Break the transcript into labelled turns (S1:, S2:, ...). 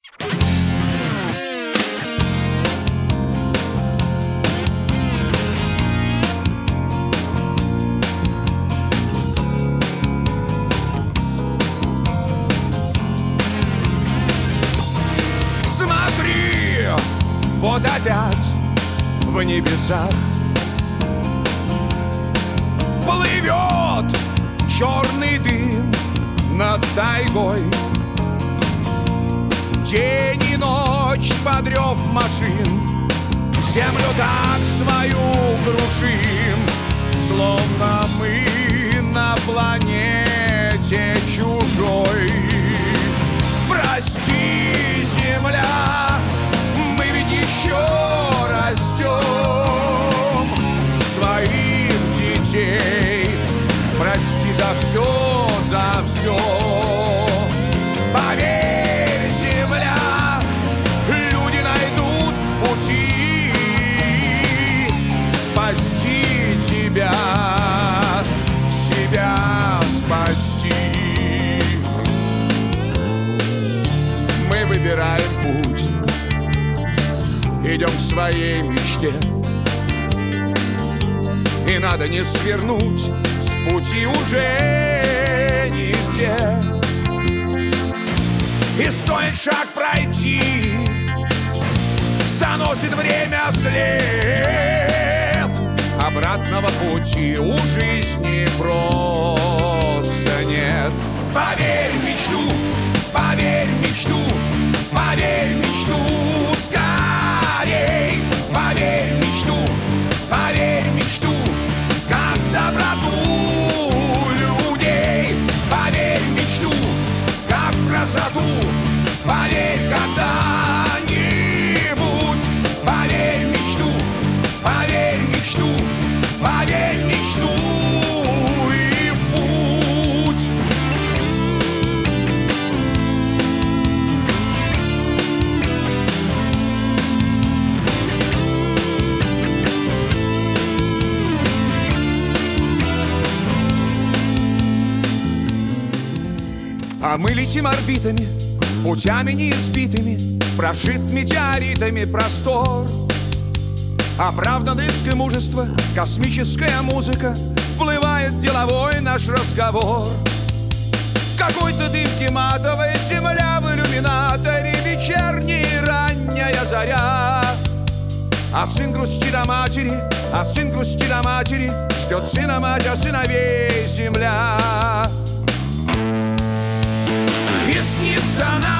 S1: Смотри, вот опять в небесах плывет черный дым над тайгой. День и ночь под рев машин землю так свою крушим, словно мы на планете чужой. Прости, земля, мы ведь еще растем. Своих детей прости за все, за все. Поверь, земля, люди найдут пути спасти тебя, себя спасти. Мы выбираем путь, идем к своей мечте, и надо не свернуть с пути уже нигде. И стоит шаг пройти, заносит время след. Обратного пути у жизни просто нет. Поверь в мечту, поверь в мечту, поверь в мечту скорей. Поверь в мечту, поверь в мечту, как доброту людей. Поверь в мечту, как в красоту. Поверь когда-нибудь. Поверь в мечту, поверь в мечту, поверь в мечту и в путь. А мы летим орбитами, путями неизбитыми, прошит метеоритами простор. Оправдан риск и мужество, космическая музыка, вплывает деловой наш разговор. Какой-то дымки матовой, земля в иллюминаторе, вечерняя ранняя заря. А сын грустит о матери, а сын грустит о матери, ждет сына мать, а сыновей земля. И снится нам